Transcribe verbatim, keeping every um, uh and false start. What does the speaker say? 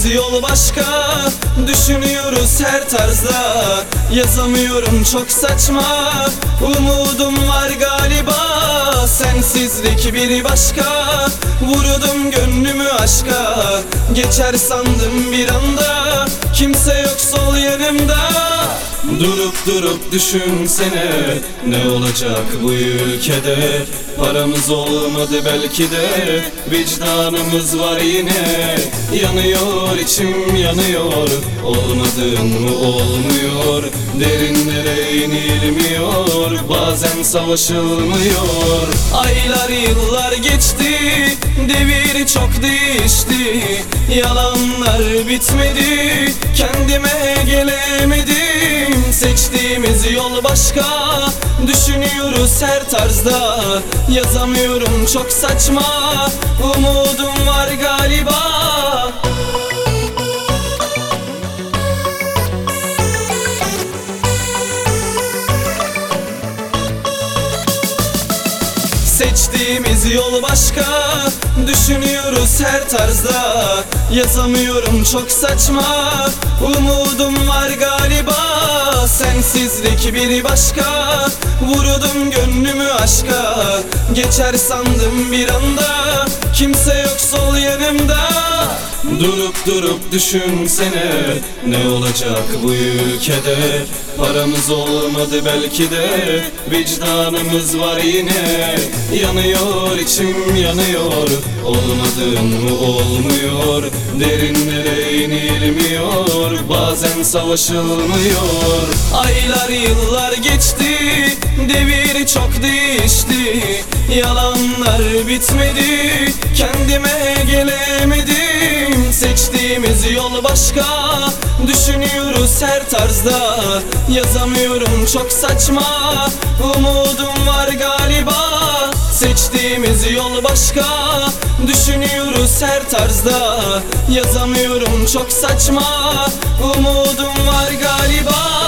Seçtiğimiz yol başka, düşünüyoruz her tarzda. Yazamıyorum çok saçma, umudum var galiba. Sensizlik bir başka, vurdum gönlümü aşka. Geçer sandım bir anda, kimse yok sol yanımda. Durup durup düşünsene, ne olacak bu ülkede? Paramız olmadı belki de, vicdanımız var yine. Yanıyor içim yanıyor, olmadın mı olmuyor. Derinlere inilmiyor, bazen savaşılmıyor. Aylar yıllar geçti, devir çok değişti. Yalanlar bitmedi, kendime gelemedim. Seçtiğimiz yol başka, düşünüyoruz her tarzda. Yazamıyorum çok saçma, umudum var galiba. Seçtiğimiz yol başka, düşünüyoruz her tarzda. Yazamıyorum çok saçma, umudum var galiba. Sensizlik bir başka, vurdum gönlümü aşka. Geçer sandım bir anda, kimse yok sol yanımda. Durup durup düşünsene, ne olacak bu ülkede? Paramız olmadı belki de, vicdanımız var yine. Yanıyor içim yanıyor, olmadın mı olmuyor. Derinlere inilmiyor, bazen savaşılmıyor. Aylar yıllar geçti, devir çok değişti. Yalanlar bitmedi, kendime gelemedim. Seçtiğimiz yol başka, düşünüyoruz her tarzda. Yazamıyorum çok saçma, umudum var galiba. Seçtiğimiz yol başka, düşünüyoruz her tarzda. Yazamıyorum çok saçma, umudum var galiba.